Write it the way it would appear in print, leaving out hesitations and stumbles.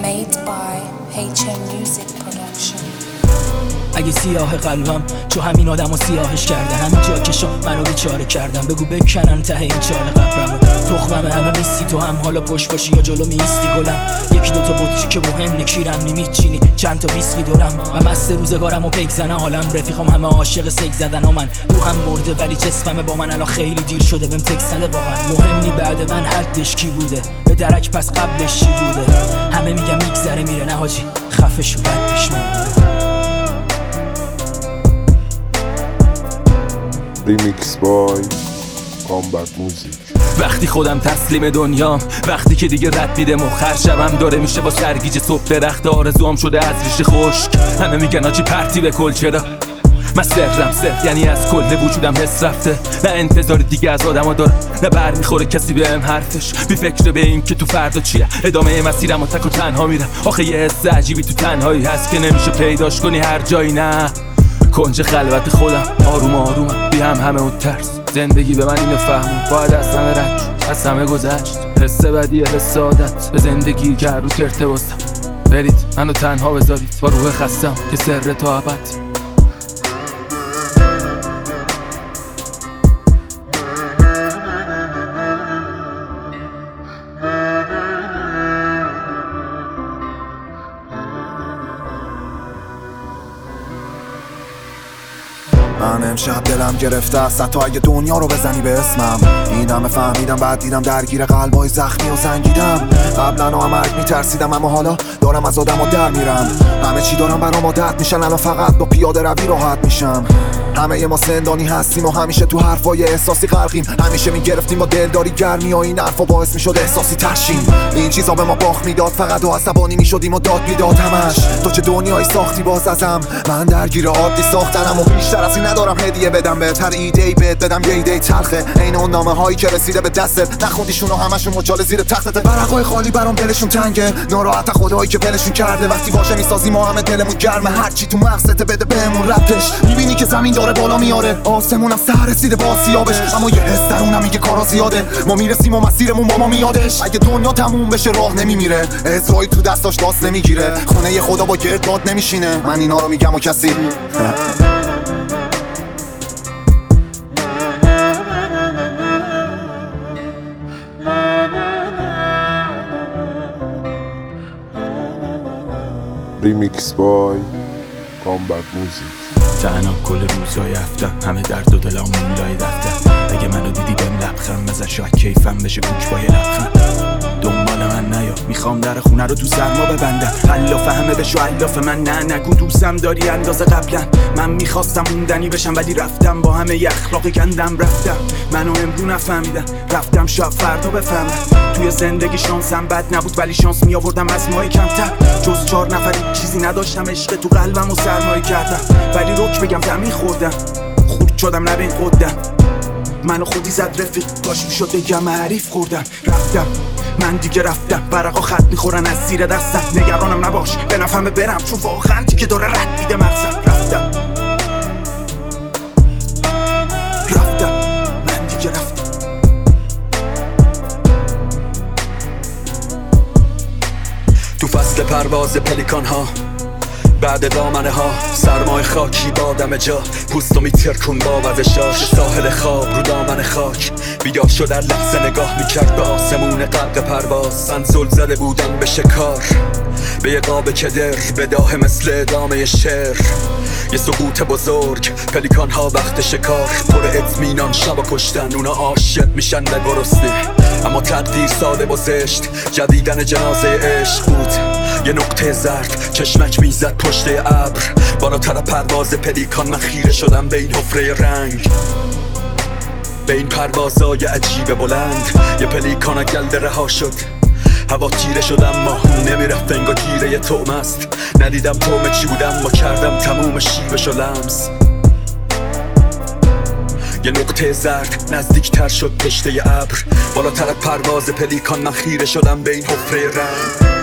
Made by HM Music Production. اگه سیاه قلبم چو همین آدمو سیاهش کرده، همین جا که منو بیچاره کردم، بگو بکنن ته این چاله قبرمو. تخمم همه میستی تو هم حالا پشت باشی یا جلو میستی گلم. یکی دوتا بطری که مهم نکیرم میچینی چند تا ویسکی دورم. من مست روزگارم پیک زنه حالم، رفیقام همه عاشق سیک زدن و من روحم مرده ولی جسمم با من الان خیلی دیر شده. بهم تکست زده واقعا مهم نی بعد من حدش کی بوده، به درک پس قبلش چی بوده. همه میگم میگذره میره، نه حاجی خفه شو بعدش میمونه. ریمیکس بای کامبک موزیک. وقتی خودم تسلیم دنیام، وقتی که دیگه رد میدم و خرشم داره میشه با سرگیج صبح درخت آرزوام شده از ریشه خشک. همه میگن آجی پرتی به کل چرا؟ من سرم سر یعنی از کل وجودم حس رفته، نه انتظار دیگه از آدم ها دارم، نه بر میخوره کسی بهم حرفش. بی فکر به این که تو فردا چیه، ادامه مسیرم و تک و تنها میرم. آخه یه حس عجیبی تو تنهایی هست که نمیشه پیداش کنی هر جایی. نه کنج خلوت خودم آروم آرومم، بی همه و ترس. زندگی به من اینو فهمون باید از همه رد شد، از همه گذشت. حس بدیه حس عادت به زندگی که هر روز ارتباطم. برید منو تنها بذارید با روح خستم که سر تا ابد. من امشب دلم گرفته است حتی اگه دنیا رو بزنی به اسمم. این همه فهمیدم بعد دیدم درگیر قلبای زخمی و زنگیدم. قبلا هم مرگ میترسیدم اما حالا دارم از آدم و در میرم. همه چی دارم برام عادت میشن، الان فقط با پیاده روی راحت میشم. همه ما زندانی هستیم و همیشه تو حرفای احساسی غرقیم. همیشه میگرفتیم با دلداری گرمی و این حرفا باعث میشد احساسی ترشیم. این چیزا به ما باخت میداد فقط و عصبانی میشدیم و داد میداد همش. تو چه دنیایی ساختی باز ازم، من درگیر عادی ساختنم و بیشتر از این ندارم هدیه بدم بهت. هر ایده‌ای بهت بدم یه ایده تلخه، عین اون نامه هایی که رسیده به دستت نخوندیشون و همشون مچاله زیر تختت. ورقای خالی برام دلشون تنگه، ناراحت خدایی که ولشون کرده. وقتی واژه میسازیم ما همه دلمون گرمه، هر چی تو مغزت بده بهمون ربطش. میبینی که زمین داره بالا میاره، آسمونم سر رسیده با سیابش، اما یه حس درونم میگه کارا زیاده. ما میرسیم و مسیرمون با ما میادش. اگه دنیا تموم بشه راه نمیمیره، عزرایی تو دستاش داست نمیگیره، خونه خدا با گردباد نمیشینه. من اینا رو میگم و کسی ریمیکس بای کامبک موزیک. تنها کل روزای هفتم همه درد و دلامون لای دفتم. اگه منو دیدی بهم لبخند بزن، شاید کیفم بشه کوک با یه لبخند. دنبال من نیا، میخوام در خونه رو تو سرما ببندم. حلاف همه بشو حلاف من، نه نگو دوستم داری اندازه قبلا. من میخواستم موندنی بشم ولی رفتم با همه ی اخلاق گندم. رفتم منو امرو نفهمیدم، رفتم شاید فردا بفهمم. توی زندگی شانسم بد نبود ولی شانس میآوردم از مای کمتر. جز 4 نفری چیزی نداشتم، عشق تو قلبم و سرمایه کردم. ولی روک بگم زمین خوردم، خورد شدم نه به این قدم. منو خودی زد رفیق، باش میشد بگم حریف خوردم. رفتم من دیگه رفتم، برقا خط میخورن از زیر دستم. نگرانم نباش به نفهمه برم، چون واقعا دیگه داره رد میده مغزم. رفتم من دیگه رفتم. تو فصل پرواز پلیکان ها بعد دامنه ها، سرمای خاکی بادم جا، پوستو میترکون با وزشاش. ساحل خواب رو دامن خاک، بیدار شد در لحظه نگاه میکرد به آسمون غرق پرواز. من زل زده بودم به شکار، به یه قاب کدر بداه مثل ادامه شعر. یه سقوط بزرگ، پلیکان ها وقت شکار پر اطمینان شب کشتن. اونا عاشق میشن به گرسنه، اما تقدیر ساده و زشت. جدیدن جنازه عشق بود، یه نقطه زرد چشمک میزد پشت ابر. بالاتر پرواز پلیکان من خیره شدم به این حفره رنگ، به این پروازای عجیب بلند. یه پلیکان اگل رها شد، هوا تیره شد اما نمیرفت، انگار گیره یه طعم است. ندیدم طعم چی بودم، ما کردم تموم شیبش و لمس. یه نقطه زرد نزدیکتر شد پشته ابر. بالاتر پرواز پلیکان من خیره شدم به این حفره رنگ.